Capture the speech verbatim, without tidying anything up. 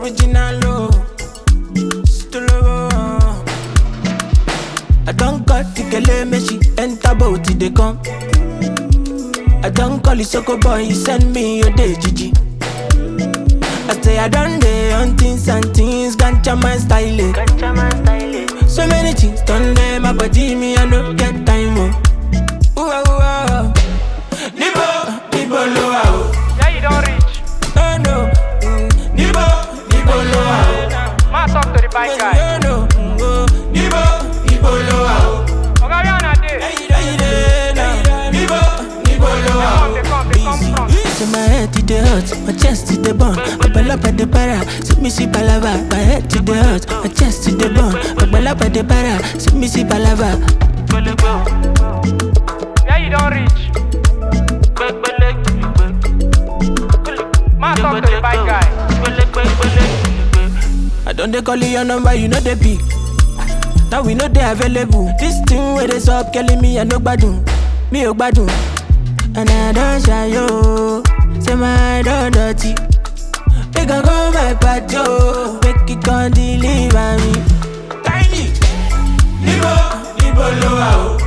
original, oh. Still oh. I don't call the girl, me she enter boat, they come. I don't call the soko boy, you send me your day, Gigi. I say I done day on things and things, ganja man style it. Ganja man style it. So many things done there, my body me I no get time, oh. Ooh, ah, ooh, ah. Nibo, Nibo low, oh. Yeah, you don't reach. Oh no, mm. Nibo, Nibo low, oh. Man, talk to the bike guy. Oh no, mm, oh. Nibo, Nibo low, oh. Okay, we on a day. Nibo, Nibo low, oh. They come, they come, they come from. So my head to the hurt, my chest to the bone. I ball up at the para, see me see palava. My head to the hurt, my chest to the bone. I ball up at the para, see me see palava. Yeah, you don't reach. Man, talk to the bike guy. I don't they call your number, you know they pick. Now we know they available. This thing where they stop killing me, I no gbadun, me o gbadun. And I don't shy yo, say my don't dirty. They can go my patio, make it come deliver me. Tiny, Nibo, Nibo low.